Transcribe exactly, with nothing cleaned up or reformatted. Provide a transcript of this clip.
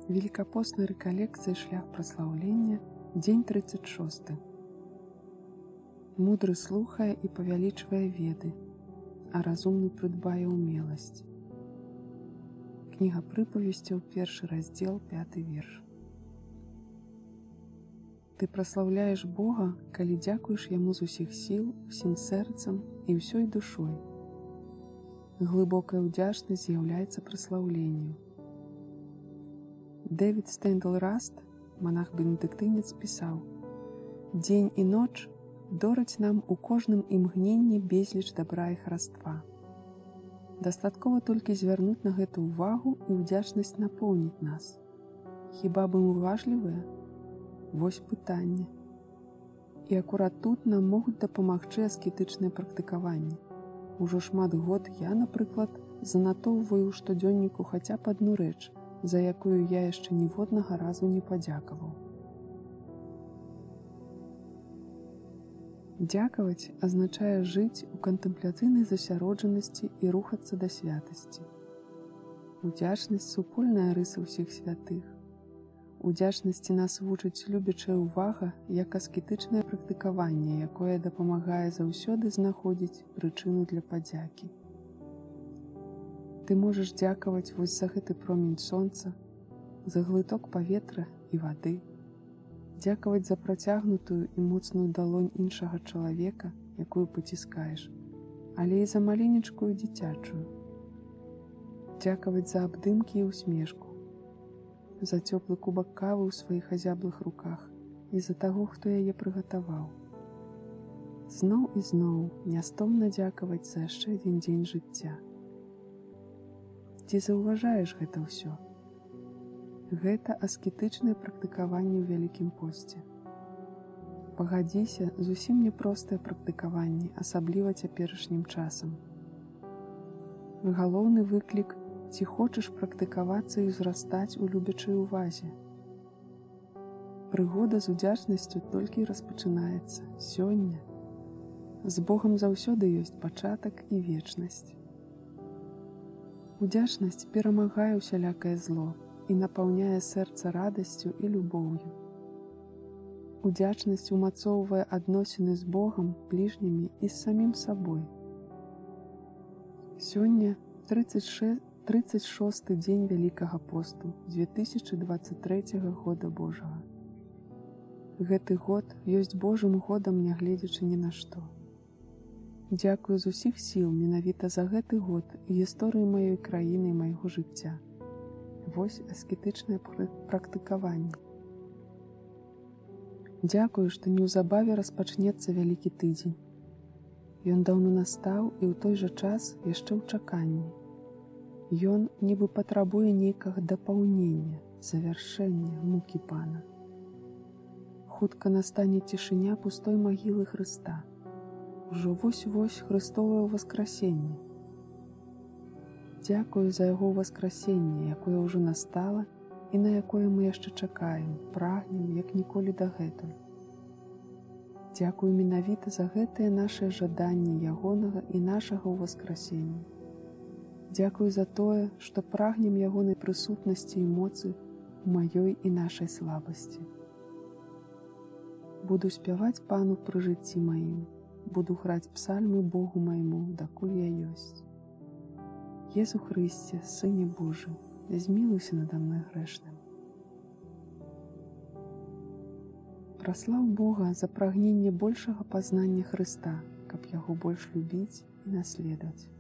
Великапостная рэкалекцыя шлях праслаўлення, дзень тридцать шосты. Мудры слухае і павялічвае веды, а разумны прыдбае ўмеласць. Кніга прыпавесцяў, першы раздзел, пяты верш. Ты праслаўляеш Бога, калі дзякуеш Яму з усіх сіл, усім сэрцам і ўсёй душой. Глыбокая ўдзячнасць з'яўляецца праслаўленнем. Дэвід Стэндлраст, монах-бенедыктынец, пісаў: «Дзень і ноч дораць нам у кожным імгненні безліч дабра і хараства. Дастаткова толькі звярнуць на гэту ўвагу, і ўдзячнасць напоўніць нас. Хіба мы уважлівыя? Вось пытанне. І акурат тут нам могуць дапамагчы аскетычныя практыкаванні. Ужо шмат год я, напрыклад, занатоўваю ў штодзённіку хаця б адну рэч, за якую я яшчэ ніводнага разу не падзякаваў. Дзякаваць азначае жыць у кантэмпляцыйнай засяроджанасці і рухацца да святасці. Удзячнасць – супольная рыса ўсіх святых. Удзячнасці нас вучыць любячая ўвага як аскетычнае практыкаванне, якое дапамагае заўсёды знаходзіць прычыну для падзякі. Ты можаш дзякаваць вось за гэты промень сонца, за глыток паветра і вады, дзякаваць за працягнутую і моцную далонь іншага чалавека, якую паціскаеш, але і за маленечкую дзіцячую. Дзякаваць за абдымкі і усмешку, за цёплы кубак кавы ў сваіх азяблых руках і за таго, хто яе прыгатаваў. Зноў і зноў нястомна дзякаваць за яшчэ адзін дзень жыцця. Ці заўважаеш гэта ўсё? Гэта аскетычнае практыкаванне ў Вялікім посце. Пагадзіся, зусім непростае практыкаванне, асабліва цяперашнім часам. Галоўны выклік – ці хочаш практыкавацца і ўзрастаць у любячай увазе. Прыгода з удзячнасцю толькі распачынаецца сёння. З Богам заўсёды ёсць пачатак і вечнасць. Удзячнасць перамагае усялякае зло і напаўняе сэрца радасцю і любоўю. Удзячнасць умацоўвае адносіны з Богам, бліжнімі і з самім сабой. Сёння тридцать шосты дзень Вялікага посту две тысячы дваццаць трэцяга года Божага. Гэты год ёсць Божым годам, нягледзячы ні на што. Дзякую з усіх сіл менавіта за гэты год і гісторыі маёй краіны і майго жыцця. Вось аскетычнае практыкаванне. Дзякую, што неўзабаве распачнецца Вялікі тыдзень. Ён даўно настаў і ў той жа час яшчэ ў чаканні. Ён нібы патрабуе нейкага дапаўнення, завяршэння мукі Пана. Хутка настане цішыня пустой магілы Хрыста. Ужо вось-вось Хрыстовае ўваскрасенне. Дзякую за яго ўваскрасенне, якое ўжо настала і на якое мы яшчэ чакаем, прагнем, як ніколі дагэтуль. Дзякую менавіта за гэтыя нашыя жаданні ягонага і нашага ўваскрасення. Дзякую за тое, што прагнем ягонай прысутнасці і моцы ў маёй і нашай слабасці. Буду спяваць Пану пры жыцці маім, буду граць псальмы Богу майму, дакуль я ёсць. Езу Хрысце, Сыне Божы, змілуйся надо мной грэшным. Праслаў Бога за прагненне большага пазнання Хрыста, каб яго больш любіць і наследаваць.